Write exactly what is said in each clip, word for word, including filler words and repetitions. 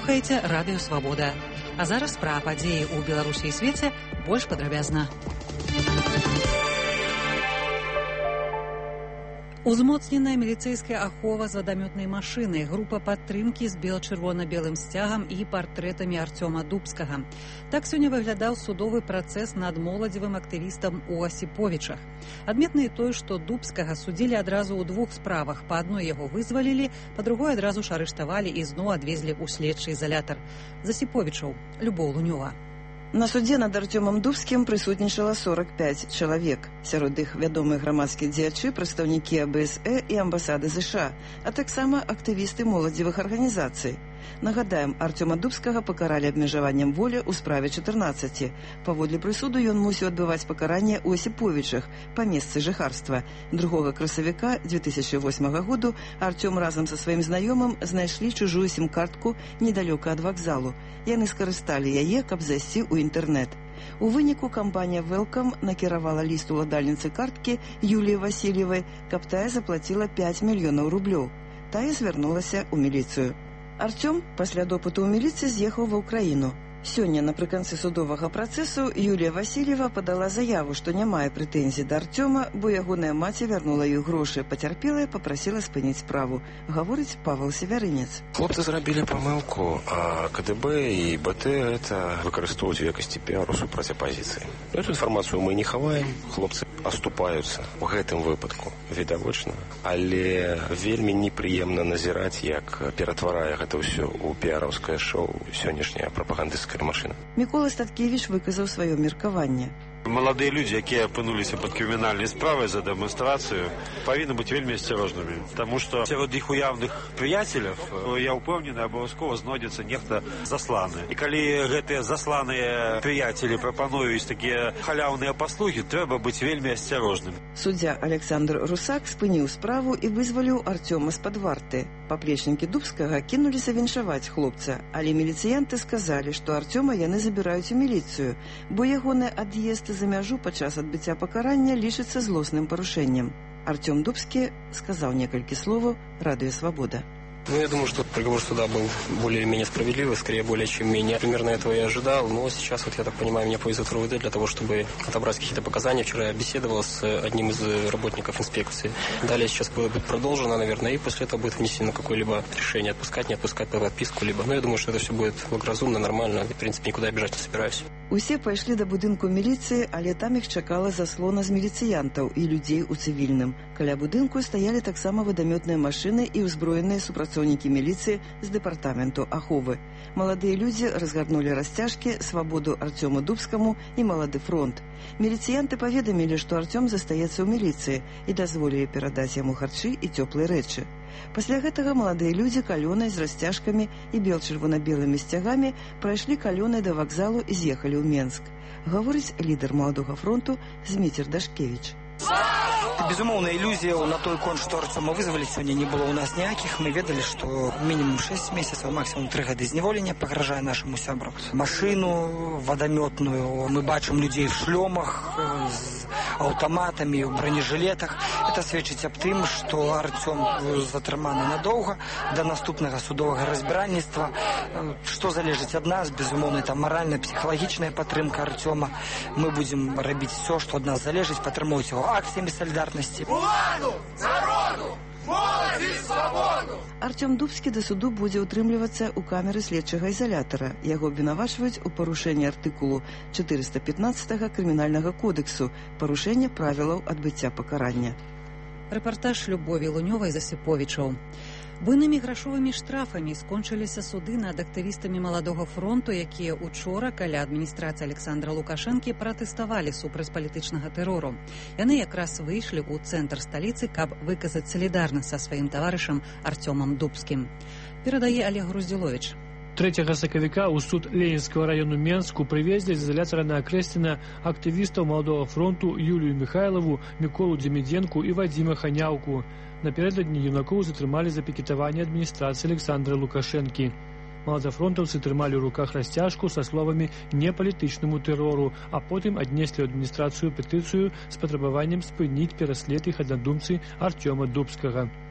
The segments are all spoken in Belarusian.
слухаеце радыё Свабода. А зараз пра падзеі ў Беларусі і свеце больш падрабязна. Узмоцненая міліцэйская ахова з вадамётнай машыны, група падтрымкі з бел-чырвона-белым сцягам і партрэтамі Артёма Дубскага. Так сёння выглядаў судовы працэс над моладзевым актывістам у Асіповічах. Адметна і тое, што Дубскага судзілі адразу ў двух справах. Па адной яго вызвалілі, па другой адразу ж арыштавалі і зноў адвезлі ў следчы ізалятар. З Асіповічаў Любоў Лунёва. На судзе над Артёмам Дубскім прысутнічала сорок пяць чалавек. Сярод іх вядомыя грамадскія дзеячы, прадстаўнікі А Б С Э і амбасады ЗША, а таксама актывісты моладзевых арганізацый. Нагадаем, Артёма Дубскага пакаралі абмежаваннем волі ў справе чатырнаццаці. Паводле прысуду ён мусіў адбываць пакаранне ў Асіповічах па месцы жыхарства. Другога красавіка дзве тысячы восьмага году Артём разам са сваім знаёмым знайшлі чужую сім-картку недалёка ад вакзалу. Яны скарысталі яе, каб зайсці ў інтэрнэт. У выніку кампанія «Велкам» накіравала ліст уладальніцы карткі Юліі Васильевай, каб тая заплаціла пяць мільёнаў рублёў. Тая звярнулася ў міліцыю. Артём пасля допыту ў міліцыі з'ехаў ва ўкраіну. Сёння напрыканцы судовага працэсу Юлія Васильева падала заяву, што не мае прэтэнзій да Артёма, бо ягоная маці вярнула ёй грошы. Пацярпелая папрасіла спыніць справу, гаворыць Павел Севярынец. Хлопцы зрабілі памылку, а К Д Б і Б Т это выкарыстоўваюць у якасці піару супраць апазіцыі. Эту інфармацыю мы не хаваем, хлопцы аступаюцца у гэтым выпадку, відавочна, але вельмі непрыемна назіраць, як ператварае гэта ўсё ў піараўскае шоу сённяшняя прапагандысцкая машина. Мікола Статкевіч выказаў сваё меркаванне. Маладыя людзі, якія апынуліся пад крымінальнай справай за дэманстрацыю, павінны быць вельмі асцярожнымі, таму што сярод іх уяўных прыяцеляў, я ўпэўнены, абавязкова знойдзецца нехта засланы. І калі гэтыя засланыя прыяцелі прапануюць такія халяўныя паслугі, трэба быць вельмі асцярожным. Суддзя Александр Русак спыніў справу і вызваліў Артёма з-пад варты. Паплечнікі Дубскага кінуліся віншаваць хлопца, але міліцыянты сказалі, што Артёма яны забіраюць у міліцыю, бо ягоны ад'езд за мяжу падчас адбыцця пакарання лічыцца злосным парушэннем. Артём Дубскі сказаў некалькі словаў радыё Свабода. Ну, я думаю, что приговор суда был более-менее справедливый, скорее более чем менее. Примерно этого я ожидал, но сейчас, вот я так понимаю, меня повезут в Р У В Д для того, чтобы отобрать какие-то показания. Вчера я беседовал с одним из работников инспекции. Далее сейчас будет продолжено, наверное, и после этого будет внесено какое-либо решение, отпускать, не отпускать по подписку, либо. Но я думаю, что это все будет благоразумно, нормально. В принципе, никуда бежать не собираюсь. Усе пайшлі да будынку міліцыі, але там іх чакала заслона з міліцыянтаў і людзей у цывільным. Каля будынку стаялі таксама вадамётныя машыны і ўзброеныя супрацоўнікі міліцыі з дэпартаменту аховы. Маладыя людзі разгарнулі расцяжкі «Свабоду Артёму Дубскаму» і «Малады фронт». Міліцыянты паведамілі, што Артём застаецца ў міліцыі і дазволілі перадаць яму харчы і цёплыя рэчы. Пасля гэтага маладыя людзі калёнай з расцяжкамі і бел-чырвона-белымі сцягамі прайшлі калёнай да вакзалу і з'ехалі ў Менск. Гаворыць лідар Маладога фронту Зміцер Дашкевіч. Безумоўна, ілюзіяў на той конт, што Артёма вызвалі, сёння не было ў нас ніякіх. Мы ведалі, што мінімум шэсць месяцаў, максімум тры гады зняволення пагражае нашаму сябру. Машыну вадамётную, мы бачым людзей в шлёмах, з аўтаматамі, у бронежылетах. Это сведчыць аб тым, што Артём затрыманы надоўга да наступнага судовага разбіральніцтва. Што залежыць ад нас, безумоўна, это маральная, псіхалагічная падтрымка Артёма. Мы будзем рабіць усё, што ад нас залежыць, падтрымоўваць яго акцыямі салідарнасці. Уладу! Народу! Моладзі свабоду! Артём Дубскі да суду будзе ўтрымлівацца ў камеры следчага ізалятара. Яго абвінавачваюць у парушэнні артыкулу чатырыста пятнаццатага крымінальнага кодексу, парушэнне правілаў адбыцця пакарання. Рэпартаж Любові Лунёвай з Асіповічаў. Буйнымі грашовымі штрафамі скончыліся суды над актывістамі Маладога фронту, якія учора каля адміністрацыі Александра Лукашэнкі пратэставалі супраць палітычнага тэрору. Яны якраз выйшлі ў цэнтр сталіцы, каб выказаць салідарнасць са сваім таварышам Артёмам Дубскім. Перадае Олег Груздзіловіч. трэцяга сакавіка ў суд Ленінскага району Менску прывезлі з изолятора на Акрэсціна актывістаў Маладога фронту Юлію Михайлову, Міколу Дземідзенку і Вадзіма Ханяўку. Напярэдадні юнакоў затрымалі за пікетаванне адміністрацыі Александра Лукашэнкі. Маладафронтаўцы трымалі ў руках расцяжку са словамі «не палітычнаму тэрору», а потым аднеслі ў адміністрацыю петыцыю з патрабаваннем спыніць пераслед іх аднадумцы Артёма Дубскага.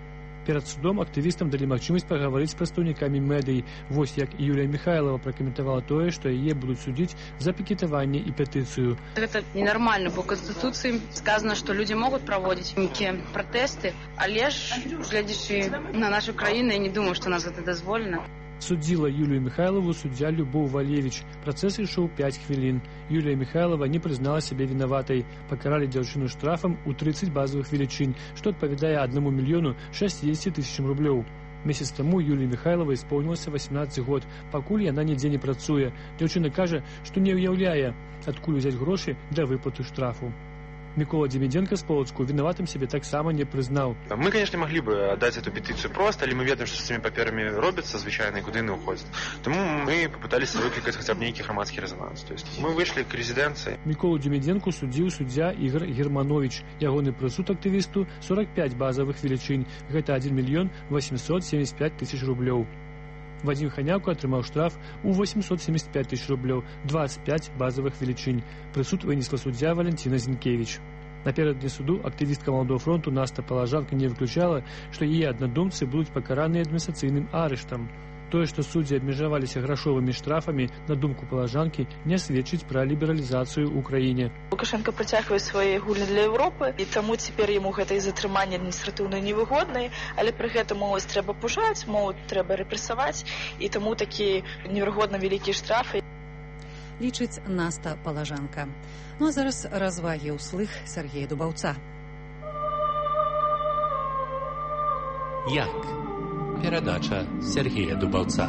Перад судом актывістам далі магчымасць паговорыць з прадстаўнікамі медый. Вось як Юлія Михайлова пракаментавала тое, што яе будуць судзіць за пікетаванне і петыцыю. Это ненормально. По Конституции сказано, что люди могут проводить некие протесты, але ж, глядячи на нашу країну, я не думаю, что нас это дозволено. Судзіла Юлію Михайлову суддзя Любоў Валевіч. Працэс ішоў пяць хвілін. Юлія Михайлова не прызнала сябе вінаватай. Пакаралі дзяўчыну штрафам у трыццаць базавых велічин, што адпавядае аднаму мільёну шэсцідзесяці тысячам рублёў. Месяц таму Юлії Михайловай исполнілася васемнаццаць год. Пакуль яна нідзе не працуе. Дзяўчына кажа, што не ўяўляе, адкуль узяць грошы для выплаты штрафу. Микола Демиденко с Полоцку виноватым себе так само не признал. Мы, конечно, могли бы отдать эту петицию просто, или мы ведаем, что с этими паперами робится звычайно, и куда они уходят. Тому мы попытались выкликать хотя бы некий громадский резонанс. То есть мы вышли к резиденции. Миколу Демиденко судзіў суддзя Ігор Германович. Ягоны прысуд актывісту сорок пять базовых величин. Гэта один миллион восемьсот семьдесят пять тысяч рублёў. Вадим Ханяўка атрымаў штраф у восемьсот семьдесят пять тысяч рублёў, двадцать пять базовых величин. Прысуд вынесла суддзя Валентина Зінкевич. Напердадні суду актывістка Маладога фронту Наста Палажанка не выключала, што яе аднадумцы будуць пакараныя адміністрацыйным арыштам. Тое, што суддзі абмежаваліся грашовымі штрафамі, на думку Палажанкі, не сведчыць пра лібералізацыю ў краіне. Лукашенко працягвае свае гульні для Еўропы, і таму цяпер яму гэта і затрыманне адміністратыўна невыгоднае, але пры гэтым моладзь трэба пужаць, моладзь трэба рэпрэсаваць, і таму такі неверагодна вялікія штрафы. Лічыць Наста Палажанка. Ну а зараз развагі ўслых Сергея Дубаўца. Як? Перадача Сергея Дубаўца.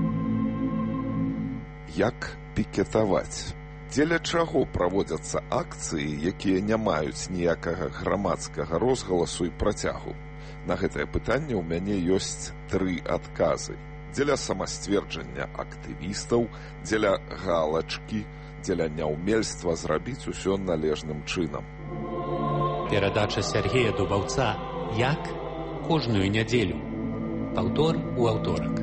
Як пікетаваць? Дзеля чаго праводзяцца акцыі, якія не маюць ніякага грамадскага розгаласу і працягу? На гэтае пытанне ў мяне ёсць тры адказы. Дзеля самасцверджання актывістаў, дзеля галачкі, дзеля няўмельства зрабіць усё належным чынам. Перадача Сергея Дубаўца. Як? Кожную нядзелю. Паўтор у аўторак.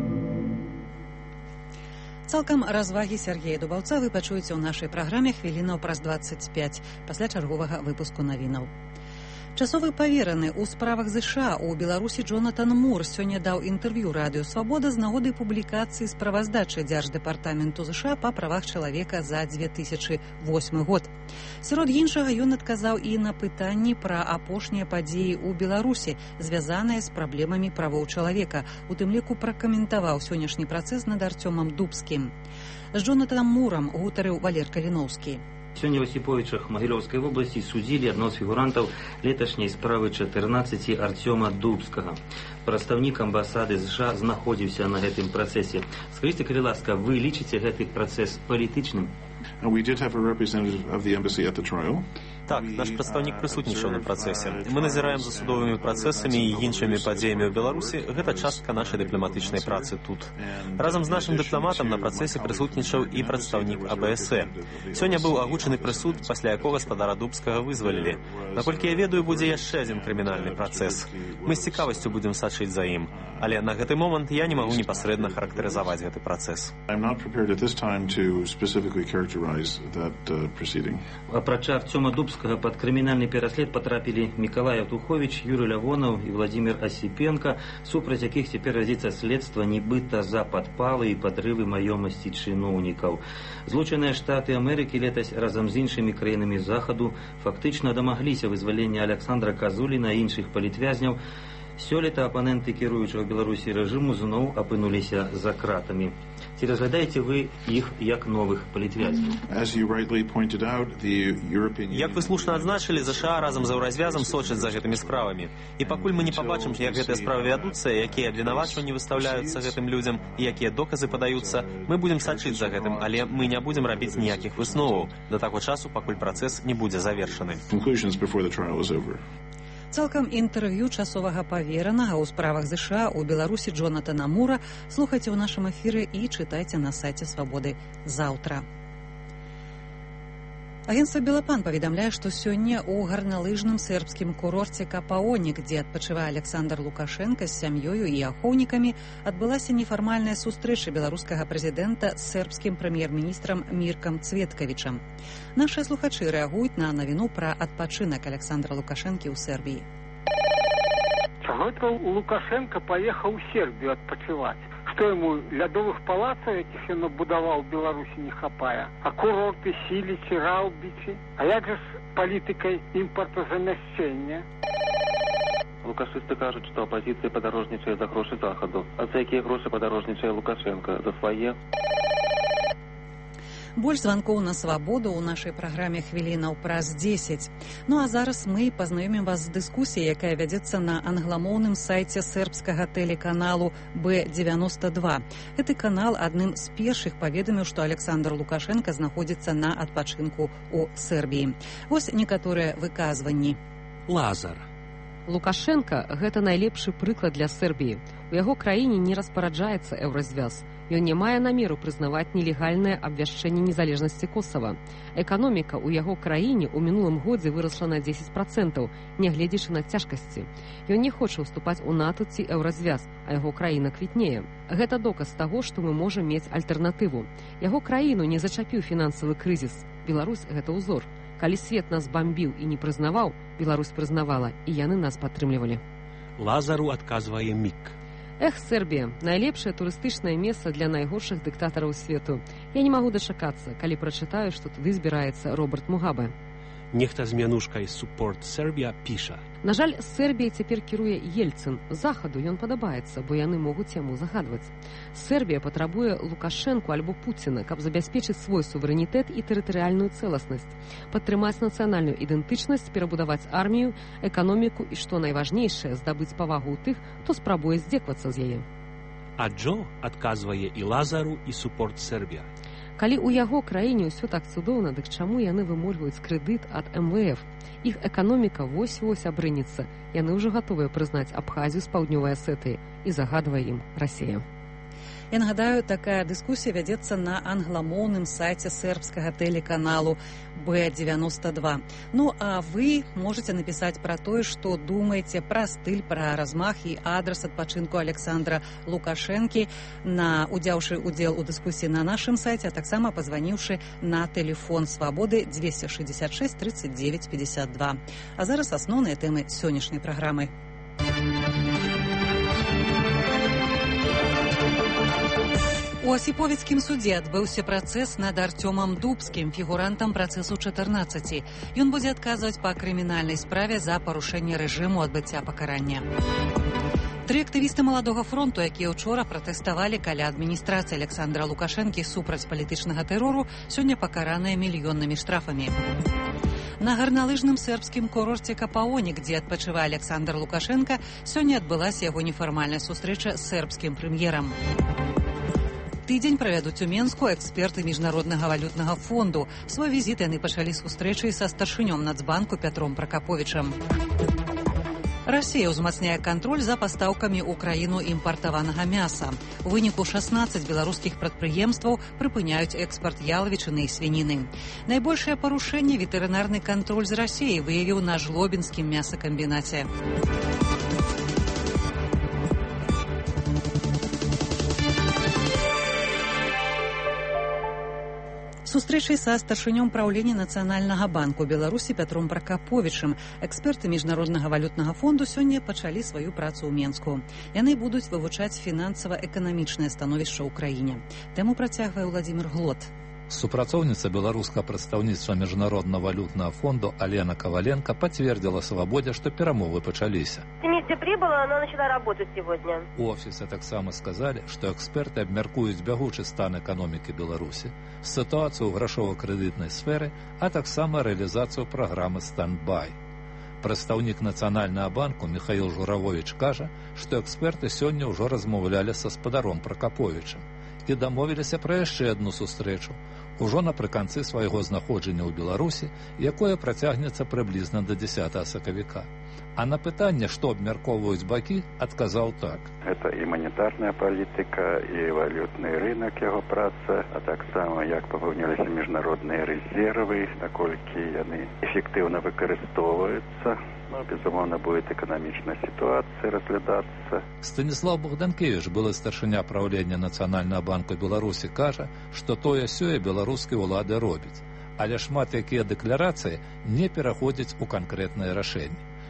Цалкам развагі Сергея Дубаўца вы пачуеце ў нашай праграме хвілінаў праз дваццаць пяць пасля чарговага выпуску навінаў. Часовы павераны ў справах ЗША у Беларусі Джонатан Мур сёння даў інтэрв'ю Радыё Свабода з нагоды публікацыі справаздачы Дзярждэпартаменту ЗША па правах чалавека за две тысячы восьмы год. Сярод іншага ён адказаў і на пытанні пра апошнія падзеі ў Беларусі, звязаныя з праблемамі правоў чалавека. У тым ліку пракаментаваў сённяшні працэс над Арцёмам Дубскім. З Джонатанам Мурам гутарыў Валер Каліноўскі. Сёння в Осиповичах Могилевской области судили одного з фігурантаў леташняй справы чатырнаццаці Арцёма Дубскага. Прадстаўнік амбасады США знаходзіўся на гэтым працэсе. Скажыце, калі ласка, вы лічыце гэты працэс палітычным? We did have a representative of the embassy at the trial. Так, наш прадстаўнік прысутнічаў на працэсе. Мы назіраем за судовымі працэсамі і іншымі падзеямі ў Беларусі. Гэта частка нашай дыпламатычнай працы тут. Разам з нашым дыпламатам на працэсе прысутнічаў і прадстаўнік АБСЭ. Сёння быў агучаны прысуд, пасля якога гаспадара Дубскага вызвалілі. Наколькі я ведаю, будзе яшчэ адзін крымінальны працэс. Мы з цікавасцю будзем сачыць за ім. Але на гэты момант я не магу непасрэдна характарызаваць гэты працэс. I'm not prepared at this time to specifically characterize that uh, proceeding. Апрача Арцёма Дубскага под крымінальны пераслед потрапілі Миколай Автухович, Юрий Лявонов і Владимир Осипенко, супраць якіх цяпер вядзецца следства нібыта за падпалы і падрывы маёмасці чыноўнікаў. Злучаныя Штаты Амерыкі летась разам з іншымі краінамі захаду фактычна дамагліся вызвалення Александра Казуліна і іншых палітвязняў. Сёлета апаненты кіруючага Беларусі рэжыму зноў апынуліся за кратамі. Ці разглядаеце вы іх як новых палітвязняў? Як вы слушна адзначылі, ЗША разам з Еўразвязам сочаць за гэтымі справамі. І пакуль мы не пабачым, як гэтыя справы вядуцца, якія абвінавачванні выстаўляюцца гэтым людзям і якія доказы падаюцца, мы будзем сачыць за гэтым, але мы не будзем рабіць ніякіх высноваў да таго часу, пакуль працэс не будзе завершаны. Цалкам інтэрв'ю часовага паверанага ў справах ЗША у Беларусі Джонатана Мура слухайце ў нашым эфіры і чытайце на сайце Свабоды заўтра. Агентство «Белапан» паведамляе, што сёння ў гарналыжным сербскім курорце Капаонік, дзе адпачывае Александр Лукашенко з сям'ёю і ахоўнікамі, адбылася нефармальная сустрэча беларускага прэзідэнта з сербскім прэм'ер-міністрам Міркам Цветкавічам. Нашыя слухачы рэагуюць на навіну пра адпачынак Александра Лукашэнкі ў Сербіі. Чего это Лукашенко поехал в Сербию отпочивать? Что ему лядовых палацов этих он набудовал в Беларуси не хапая? А курорты Сілічі, Раубичи? А як же з політикою імпортозамяшчення? Лукашисти кажуть, що опозиція подорожничає за гроші Заходу. А за які гроші подорожничає Лукашенко? За свої? Больш званкоў на свабоду ў нашай праграме хвілінаў праз дзесяць. Ну а зараз мы пазнаёмім вас з дыскусіяй, якая вядзецца на англамоўным сайце сербскага тэлеканалу бэ дзевяносто два. Гэты канал адным з першых паведаміў, што Александр Лукашенко знаходзіцца на адпачынку ў Сербіі. Вось некаторыя выказванні. Лазар. Лукашенко – гэта найлепшы прыклад для Сербіі. У яго краіне не распараджаецца еўразвяз. Ён не мае намеру прызнаваць нелегальнае абвяшчэнне незалежнасці Косава. Эканоміка ў яго краіне ў мінулым годзе вырасла на дзесяць працэнтаў, нягледзячы на цяжкасці. Ён не хоча ўступаць у НАТО ці еўразвяз, а яго краіна квітнее. Гэта доказ таго, што мы можам мець альтэрнатыву. Яго краіну не зачапіў фінансавы крызіс. Беларусь – гэта ўзор. Калі свет нас бамбіў і не прызнаваў, Беларусь прызнавала, і яны нас падтрымлівалі. Лазару адказвае Мік. Эх, Сербія, найлепшае турыстычнае месца для найгоршых дыктатараў свету. Я не магу дачакацца, калі прачытаю, што туды збіраецца Роберт Мугабе. Нехта з мянушкай «Support Serbia» піша. На жаль, Сербіяй цяпер кіруе Ельцин. Захаду ён падабаецца, бо яны могуць яму загадваць. Сербія патрабуе Лукашэнку альбо Пуціна, каб забяспечыць свой суверэнітэт і тэрытарыяльную цэласнасць, падтрымаць нацыянальную ідэнтычнасць, перабудаваць армію, эканоміку і, што найважнейшае, здабыць павагу ў тых, хто спрабуе здзеквацца з яе. А Джо адказвае і Лазару, і «Support Serbia». Калі ў яго краіне ўсё так цудоўна, дык чаму яны вымольваюць крэдыт ад эм вэ эф? Іх эканоміка вось-вось абрынецца. Яны ўжо гатовыя прызнаць Абхазію з паўднёвай Асетыі і загадвае ім Расія. Я нагадаю, такая дыскусія вядзецца на англамоўным сайце сербскага тэлеканалу бэ дзевяносто два. Ну, а вы можете напісаць пра тое, што думаеце пра стыль, пра размах і адрас адпачынку Александра Лукашэнкі, на узяўшы удзел у дыскусіі на нашым сайце, а таксама пазваніўшы на тэлефон свабоды двести шестьдесят шесть тридцать девять пятьдесят два. А зараз асноўныя тэмы сённяшняй праграмы. У асіповіцкім судзе адбыўся працэс над Артёмам Дубскім, фігурантам працэсу чатырнаццаці. Ён будзе адказваць па крымінальнай справе за парушэнне рэжыму адбыцця пакарання. Тры актывісты маладога фронту, якія ўчора пратэставалі каля адміністрацыі Александра Лукашэнкі супраць палітычнага тэрору, сёння пакараныя мільённымі штрафамі. На гарналыжным сербскім курорце Капаоне, дзе адпачывае Александр Лукашенко, сёння адбылася яго нефармальная сустрэча з сербскім прэм'ерам. Тыдзень правядуць у Менску эксперты міжнароднага валютнага фонду. Свой візіт яны пачалі з сустрэчай са старшынём Нацбанку Пятром Пракаповічам. Расія ўзмацняе кантроль за пастаўкамі ў краіну імпартаванага мяса. У выніку шаснаццаць беларускіх прадпрыемстваў прыпыняюць экспарт ялавічыны і свініны. Найбольшае парушэнне ветэрынарны кантроль з Расіяй выявіў на жлобінскім мясакамбінаце. Сустрэчай са старшынём праўлення Нацыянальнага банку Беларусі Пятром Пракаповічам эксперты міжнароднага валютнага фонду сёння пачалі сваю працу ў Менску. Яны будуць вывучаць фінансава-эканамічнае становішча ў краіне. Тэму працягвае Владзімір Глот. Супрацоўніца беларускага прадстаўніцтва міжнароднага валютнага фонду Алена Коваленко подтвердила «Свободе», что перамовы пачаліся. Где прибыла, она начала работать сегодня. У офисе таксама сказали, что эксперты абмяркуюць бягучы стан эканомікі Беларусі, ситуацию в грашова-крэдытнай сферы, а таксама реализацию программы «Стандбай». Прадстаўнік Нацыянальнага банку Михаил Журавович кажа, что эксперты сёння ўжо размаўлялі са спадаром Пракаповічам і дамовіліся пра яшчэ адну сустрэчу, ужо напрыканцы свайго знаходжання ў Беларусі, якое працягнецца прыблізна да дзесятага сакавіка. А на пытанне, што абмяркоўваюць бакі, адказаў так. Гэта і манетарная палітыка, і валютны рынок яго праца, а таксама як папаўняліся міжнародныя рэзервы, наколькі яны эфектыўна выкарыстоўваюцца. Ну, безумоўна, будет эканамічная ситуация разглядацца. Станіслав Богданкевич, былы старшыня праўлення Нацыянальнага банку Беларусі, кажа, што тое-сёе беларускія ўлады робяць, але шмат якія дэкларацыі не пераходзяць у канкрэтныя рашэнні.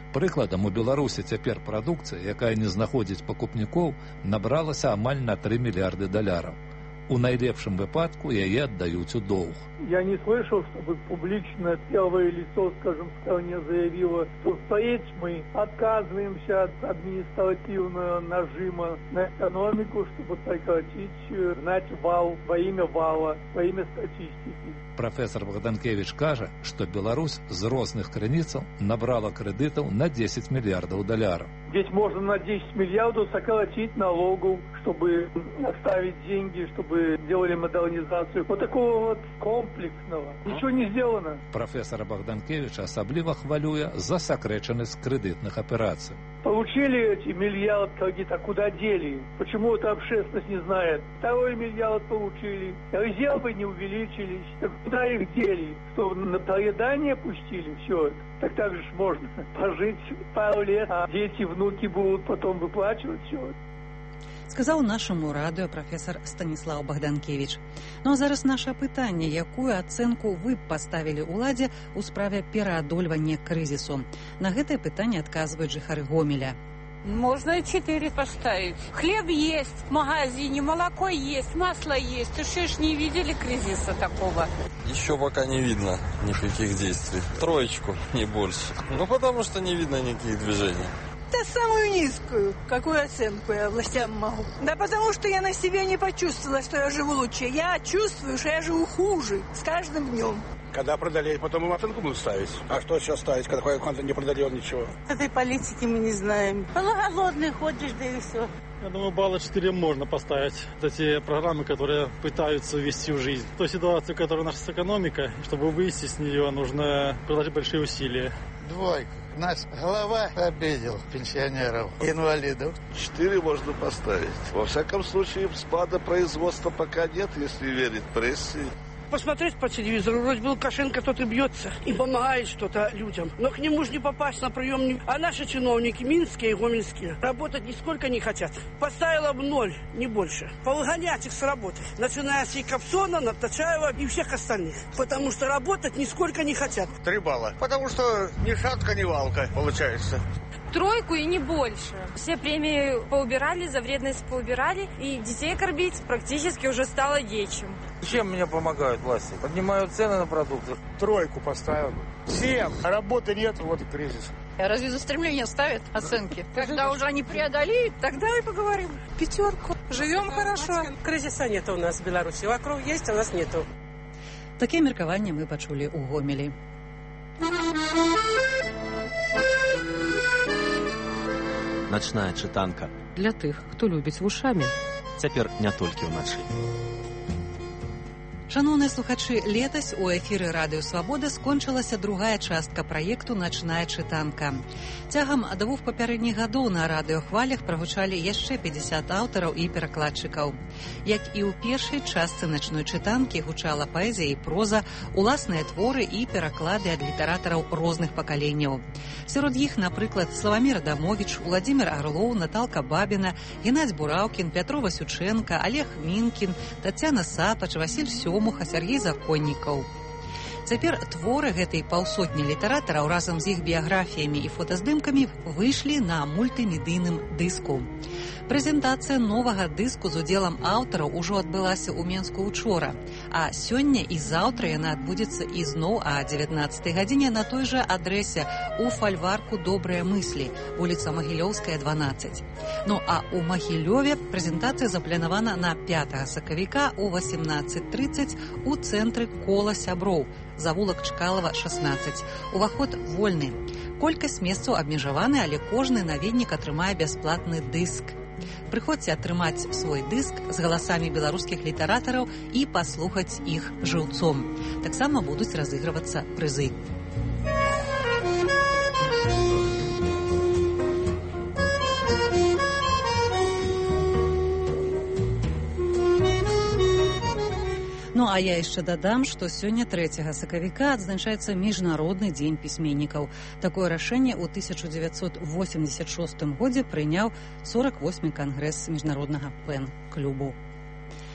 Прыкладам, у Беларусі цяпер прадукцыя, якая не знаходзіць пакупнікоў, набралася амаль на три миллиарда даляраў. У найлепшым выпадку яе аддаюць у доўг. Я не слышал, чтобы публично первое лицо, скажем, в стране заявило, что впредь мы отказываемся от административного нажима на экономику, чтобы прекратить гнать вал во имя вала, во имя статистики. Прафесор Богданкевич кажа, што Беларусь з розных крыніцаў набрала крэдытаў на десять миллиардов даляраў. Здесь можно на десять миллиардов сократить налогов, чтобы оставить деньги, чтобы делали модернизацию. Вот такого вот комплексного. Ничего не сделано. Профессора Богданкевича асабліва хвалюе за сакрэчанасць крэдытных аперацый. Получили эти миллиард кредит, а куда дели? Почему эта общественность не знает? Второй миллиард получили, резервы не увеличились. Так куда их дели? Что, на проедание пустили все это? Так так же ж можно пожить пару лет, а дети, внуки будут потом выплачивать все это. Сказаў нашаму радыё прафесор Станіслаў Богданкевич. Ну а зараз наша пытанне, якую ацэнку вы б паставілі ўладзе ў справе пераадольвання крызісу? На гэтае пытанне адказваюць жыхары Гомеля. Можно и четыре поставить. Хлеб есть в магазине, молоко есть, масло есть. Ты что ж не видели кризиса такого? Еще пока не видно никаких действий. Троечку, не больше. Ну, потому что не видно никаких движений. Да самую низкую. Какую оценку я властям могу? Да потому что я на себе не почувствовала, что я живу лучше. Я чувствую, что я живу хуже с каждым днем. Когда продали, потом им оценку будут ставить. А что сейчас ставить, когда кое-кто не продали ничего? Этой политики мы не знаем. Голодный ходишь, да и все. Я думаю, балла четыре можно поставить. Это те программы, которые пытаются ввести в жизнь. В той ситуации, в которой наша экономика, чтобы выйти с нее, нужно приложить большие усилия. Двойка. Нас голова обидел пенсионеров, инвалидов. Четыре можно поставить. Во всяком случае, спада производства пока нет, если верить прессе. Посмотреть по телевизору, вроде бы Лукашенко тот и бьется, и помогает что-то людям. Но к нему же не попасть на прием. А наши чиновники, минские и гомельские, работать нисколько не хотят. Поставила бы ноль, не больше. Повыгонять их с работы. Начиная с Якобсона, Натачаева и всех остальных. Потому что работать нисколько не хотят. Три балла. Потому что ни шатка, ни валка получается. Тройку и не больше. Все премии поубирали, за вредность поубирали, и детей кормить практически уже стало нечем. Чем мне помогают власти? Поднимают цены на продукты. Тройку поставил. Всем. Работы нет, вот и кризис. А разве за стремление ставят оценки? Когда уже они преодолеют, тогда и поговорим. Пятерку. Живем хорошо. Кризиса нет у нас в Беларуси. Вокруг есть, а у нас нету. Такие меркаванні мы почули у Гомелі. Начная чытанка. Для тых, хто любіць вушамі. Цяпер не толькі ўначы. Шановныя слухачы, летась у эфіры радыё Свабода скончылася другая частка праекту «Начная чытанка». Цягам двух папярэдніх гадоў на радыёхвалях прагучалі яшчэ пятьдесят аўтараў і перакладчыкаў. Як і ў першай частцы «Начной чытанкі» гучала паэзія і проза, уласныя творы і пераклады ад літаратараў розных пакаленняў. Сярод іх, напрыклад, Славамір Адамовіч, Уладзімір Арлоў, Наталка Бабіна, Геннадзь Бураўкін, Пятро Васючэнка, Олег Мінкін, Тацяна Сапач, Васіль Сёмуха, Сергей Законнікаў. Цяпер творы гэтай паўсотні літаратараў разам з іх біяграфіямі і фотаздымкамі выйшлі на мультымедыйным дыску. Прэзентацыя новага дыску з удзелам аўтараў ужо адбылася ў Менску ўчора, а сёння і заўтра яна адбудзецца ізноў о дзевятнаццатай гадзіне на той жа адрэсе у фальварку «Добрыя мыслі», вуліца Магілёўская, дванаццаць. Ну а ў Магілёве прэзентацыя запланавана на пятага сакавіка ў восемнадцать тридцать у цэнтры «Кола сяброў», завулак Чкалова, шестнадцать. Уваход вольны. Колькасць месцаў абмежаваны, але кожны наведнік атрымае бясплатны дыск. Прыходзьце атрымаць свой дыск з галасамі беларускіх літаратараў і паслухаць іх жыўцом. Таксама будуць разыгрывацца прызы. Ну, а я яшчэ дадам, што сёння трэцяга сакавіка адзначаецца Міжнародны дзень пісьменнікаў. Такое рашэнне ў тысяча дзевяцьсот восемьдесят шостым годзе прыняў сорок восьмы кангрэс міжнароднага пэн-клубу.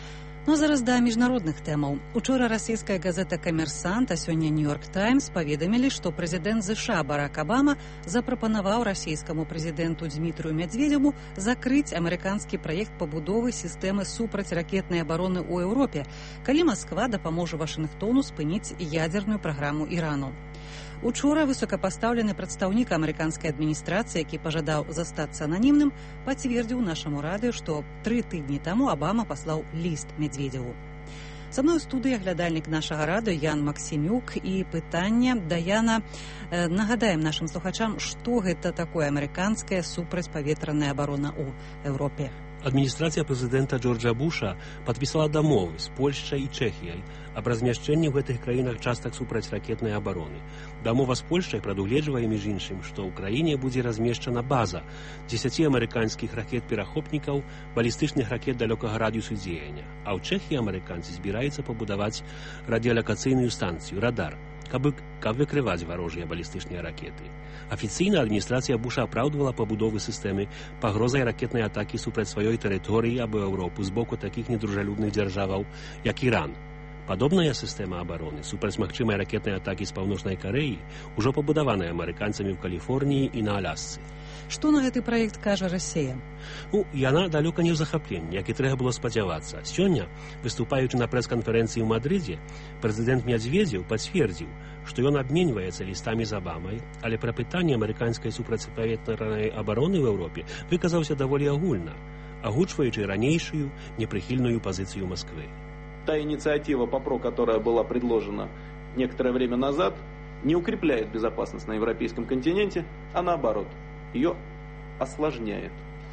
Ну а зараз да міжнародных тэмаў. Учора расійская газета «Камерсант», а сёння «Нью-Йорк Таймс» паведамілі, што прэзідэнт ЗША Барак Абама запрапанаваў расійскаму прэзідэнту Дмітрию Медведеву закрыць амерыканскі праект пабудовы сістэмы супрацьракетнай абароны ў Еўропе, калі Масква дапаможа Вашынгтону спыніць ядзерную праграму Ірану. Учора высокапастаўлены прадстаўнік амерыканскай адміністрацыі, які пажадаў застацца ананімным, пацвердзіў нашаму радыё, што тры тыдні таму Абама паслаў ліст Медведеву. Са мной у студыі глядальнік нашага радыё Ян Максімюк, і пытанне да Яна. Э, нагадаем нашым слухачам, што гэта такое амерыканская супрацьпаветраная абарона ў Еўропе. Адміністрацыя прэзідэнта Джорджа Буша падпісала дамовы з Польшчай і Чэхіяй аб размяшчэнні ў гэтых краінах частак супрацьракетнай абароны. Дамова з Польшчай прадугледжвае, між іншым, што ў краіне будзе размешчана база дзесяці амерыканскіх ракет-перахопнікаў, балістычных ракет далёкага радыусу дзеяння. А ў Чэхіі амерыканцы збіраюцца пабудаваць радыёлакацыйную станцыю, радар, каб, каб выкрываць варожыя балістычныя ракеты. Афіцыйна адміністрацыя Буша апраўдвала пабудовы сістэмы пагрозай ракетнай атакі супраць сваёй тэрыторыі або Еўропы з боку такіх недружалюбных дзяржаваў, як Іран. Падобная сістэма абароны супраць магчымай ракетнай атакі з паўночнай Карэі ўжо пабудаваная амерыканцамі ў Каліфорніі і на Алясцы. Што на гэты праект кажа Расія? Ну, яна далёка не ў захапленні, як і трэба было спадзявацца. Сёння, выступаючы на прэс-канферэнцыі ў Мадрыдзе, прэзідэнт Медведзеў пацвердзіў, што ён абменьваецца лістамі з Абамай, але пра пытанне амерыканскай супрацьпаветранай абароны ў Еўропе выказаўся даволі агульна, агучваючы ранейшую непрыхільную пазіцыю Москвы. Та инициатива ПАПРО, которая была предложена некоторое время назад, не укрепляет безопасность на европейском континенте, а наоборот, ее осложняет.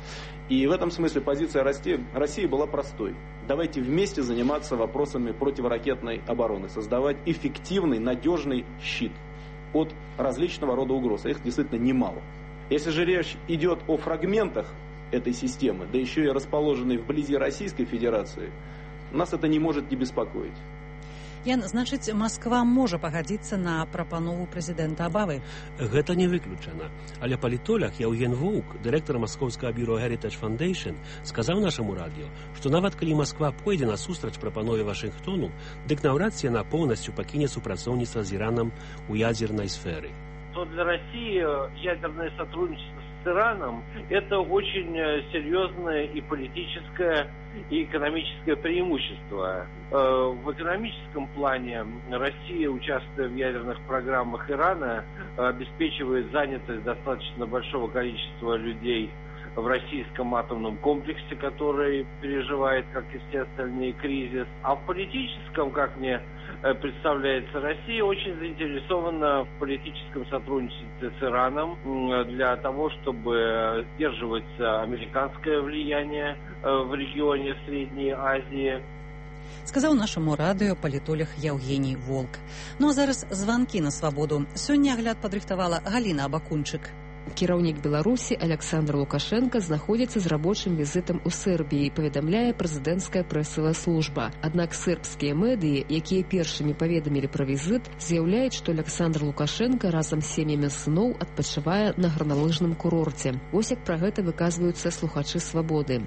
И в этом смысле позиция России была простой. Давайте вместе заниматься вопросами противоракетной обороны, создавать эффективный, надежный щит от различного рода угроз. Их действительно немало. Если же речь идет о фрагментах этой системы, да еще и расположенной вблизи Российской Федерации, нас это не может не беспокоить. Ян, значыць, Масква можа пагадзіцца на прапанову прэзідэнта Абамы? Гэта не выключана. Але палітолог Яўген Воўк, дырэктар маскоўскага бюро Heritage Foundation, сказаў нашаму радыё, што нават калі Масква пойдзе насустрач прапанове Вашынгтону, дык наўрад ці яна поўнасцю пакіне супрацоўніцтва з Іранам у ядзернай сферы. То для России ядерное сотрудничество с Ираном – это очень серьезное и политическое, и экономическое преимущество. В экономическом плане Россия, участвуя в ядерных программах Ирана, обеспечивает занятость достаточно большого количества людей в российском атомном комплексе, который переживает, как и все остальные, кризис. А в политическом, как мне представляется, Россия очень заинтересована в политическом сотрудничестве с Ираном для того, чтобы сдерживать американское влияние в регионе Средней Азии. Сказаў нашаму радыё палітолог Яўгеній Волк. Ну а зараз званкі на свабоду. Сёння агляд падрыхтавала Галіна Абакунчык. Кіраўнік Беларусі Александр Лукашенко знаходзіцца з рабочым візітам у Сербіі, паведамляе прэзідэнцкая прэсавая служба. Аднак сербскія медыі, якія першымі паведамілі пра візіт, заяўляюць, што Александр Лукашенко разам з сем'ямі сыноў адпачывае на гарналыжным курорце. Вось як пра гэта выказваюцца слухачы свабоды.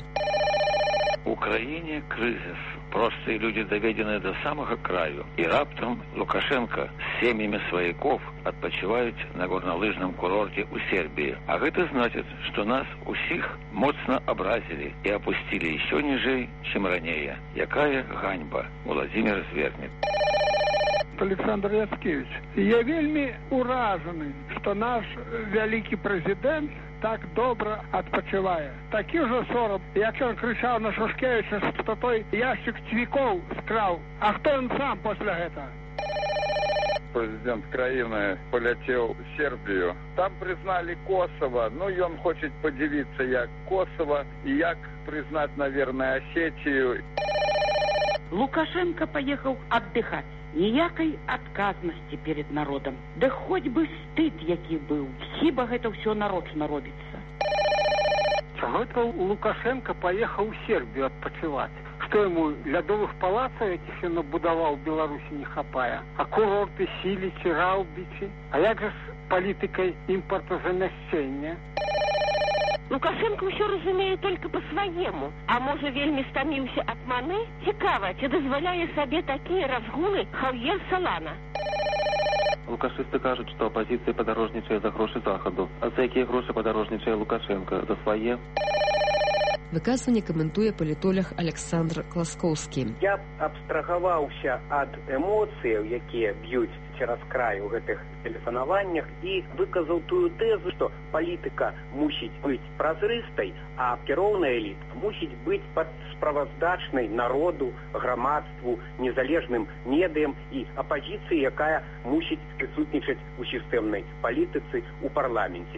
У краіне крызіс. Простые люди доведены до самого краю. И раптом Лукашенко с семьями свояков отпочивают на горнолыжном курорте у Сербии. А это значит, что нас усіх моцно образили и опустили еще ниже, чем ранее. Якая ганьба, Владимир Звернев. Александр Яцкевич, я вельми уражены, что наш великий президент так добра адпачывае. Такі ж сорам, як ён крычаў на Шушкевича, што той яшчык цвікоў скраў. А хто ён сам пасля гэта? Президент краіны полетел в Сербию. Там признали Косово. Ну, и он хочет поделиться, як Косово, и як признать, наверное, Осетию. Лукашенко поехал отдыхать. Ніякай адказнасці перед народом. Да хоть бы стыд які быў. Хіба гэта ўсё нарочна робіцца. Чаго это Лукашенко поехал в Сербию отпочивать? Что ему лядовых палацаў, якіх ён набудаваў в Беларусі, не хапае? А курорты Сілічі, Раўбічі? А як же з палітыкай імпартазамяшчэння? Лукашенко ўсё разумее толькі па-свайму, а можа вельмі стаміўся ад маны? Цікава, ці дазваляе сабе такія разгулы Хаўер Салана? Лукашисты кажуць, што апазіцыя падарожнічае за грошы Захаду. А за якія грошы падарожнічае Лукашенко? За свае? Выказванне каментуе палітолог Александр Класкоўскі. Я б абстрагаваўся ад эмоцыяў, якія б'юць цераз край у гэтых тэлефанаваннях, і выказаў тую тэзу, што палітыка мусіць быць празрыстай, а кіроўная эліта мусіць быць справаздачнай народу, грамадству, незалежным медыям і апазіцыі, якая мусіць прысутнічаць у сістэмнай палітыцы ў парламенце.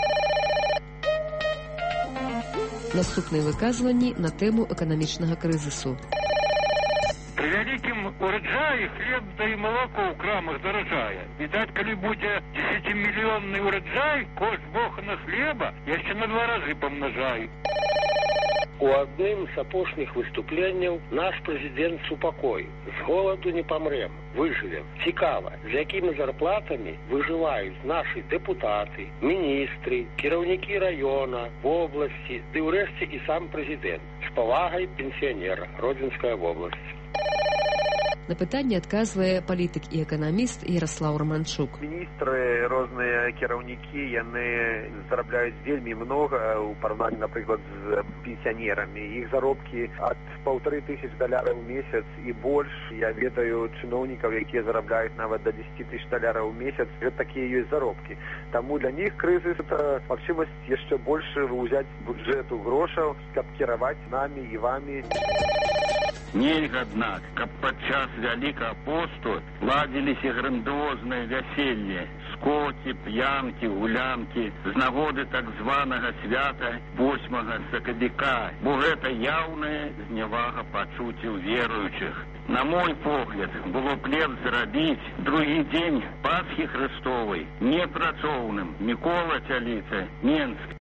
Наступныя выказванні на тэму эканамічнага крызісу. При вялікім ураджаі хлеб да і малако ў крамах даражае. Відаць, калі будзе дзесяцімільённы ураджай, кошт бохана хлеба яшчэ на два разы памнажаю. У адным з апошніх выступленняў наш прэзідэнт супакоіў: з голаду не памрэм, выжывем. Цікава, з якімі зарплатамі выжываюць нашы дэпутаты, міністры, кіраўнікі раёна, вобласці, ды ўрэшце і сам прэзідэнт. З павагай, пенсіянер, Родзінская вобласць. На пытанне адказвае палітык і эканаміст Ярослаў Романчук. Міністры, розныя кіраўнікі, яны зарабляюць вельмі многа ў параўнанні, напрыклад, з пенсіянерамі. Іх заробкі ад паўтары тысяч даляраў у месяц і больш. Я ведаю чыноўнікаў, якія зарабляюць нават да дзесяці тысяч даляраў у месяц. Гэта такія ёсць заробкі. Таму для них крызіс — это магчымасць яшчэ больш ўзяць бюджэту грошаў, каб кіраваць намі і вамі. Нельга, аднак, каб падчас вялікага посту ладзіліся грандыозныя вяселлі, скоці, п'янкі, гулянкі з нагоды так званага свята восьмага сакавіка, бо гэта яўная знявага пачуццяў веруючых. На мой погляд, было б лепш зрабіць другі дзень Пасхі Христовай непрацоўным. Мікола Цяліца, Менск.